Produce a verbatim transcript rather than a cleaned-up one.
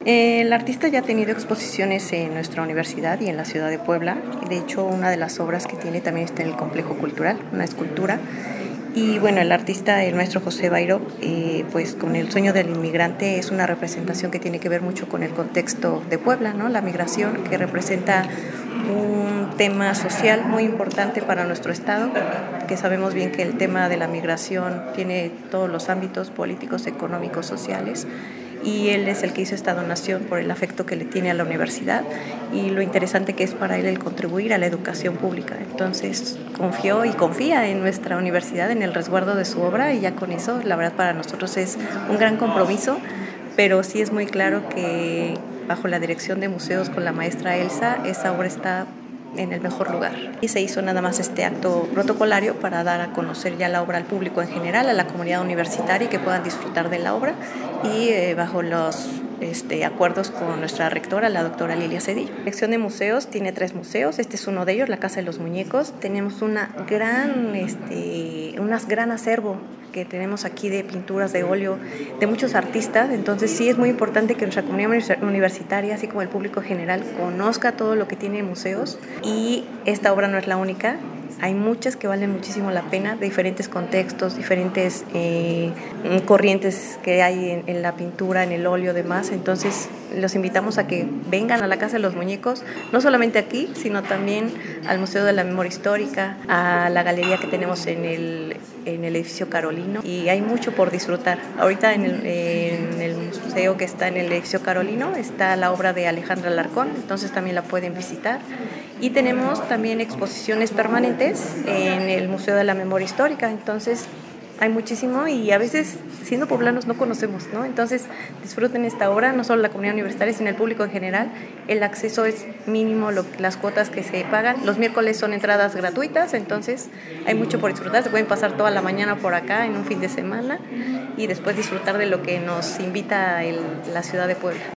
El artista ya ha tenido exposiciones en nuestra universidad y en la ciudad de Puebla. De hecho, una de las obras que tiene también está en el complejo cultural, una escultura. Y bueno, el artista, el maestro José Bairo, eh, pues con el sueño del inmigrante es una representación que tiene que ver mucho con el contexto de Puebla, ¿no? La migración, que representa un tema social muy importante para nuestro estado, que sabemos bien que el tema de la migración tiene todos los ámbitos políticos, económicos, sociales, y él es el que hizo esta donación por el afecto que le tiene a la universidad y lo interesante que es para él el contribuir a la educación pública. Entonces confió y confía en nuestra universidad, en el resguardo de su obra, y ya con eso, la verdad, para nosotros es un gran compromiso, pero sí es muy claro que bajo la dirección de museos con la maestra Elsa, esa obra está en el mejor lugar. Y se hizo nada más este acto protocolario para dar a conocer ya la obra al público en general, a la comunidad universitaria, y que puedan disfrutar de la obra, y eh, bajo los este, acuerdos con nuestra rectora, la doctora Lilia Cedillo. La sección de museos tiene tres museos, este es uno de ellos, la Casa de los Muñecos. Tenemos una gran, este, unas gran acervo que tenemos aquí de pinturas de óleo de muchos artistas. Entonces sí es muy importante que nuestra comunidad universitaria, así como el público general, conozca todo lo que tiene museos, y esta obra no es la única. Hay muchas que valen muchísimo la pena, de diferentes contextos, diferentes eh, corrientes que hay en, en la pintura, en el óleo, demás. Entonces los invitamos a que vengan a la Casa de los Muñecos, no solamente aquí, sino también al Museo de la Memoria Histórica, a la galería que tenemos en el, en el edificio Carolino, y hay mucho por disfrutar. Ahorita en el, en el museo que está en el edificio Carolino está la obra de Alejandra Alarcón, entonces también la pueden visitar. Y tenemos también exposiciones permanentes en el Museo de la Memoria Histórica, entonces hay muchísimo, y a veces siendo poblanos no conocemos, ¿no? Entonces disfruten esta obra, no solo la comunidad universitaria, sino el público en general. El acceso es mínimo, lo, las cuotas que se pagan. Los miércoles son entradas gratuitas, entonces hay mucho por disfrutar. Se pueden pasar toda la mañana por acá en un fin de semana y después disfrutar de lo que nos invita el, la ciudad de Puebla.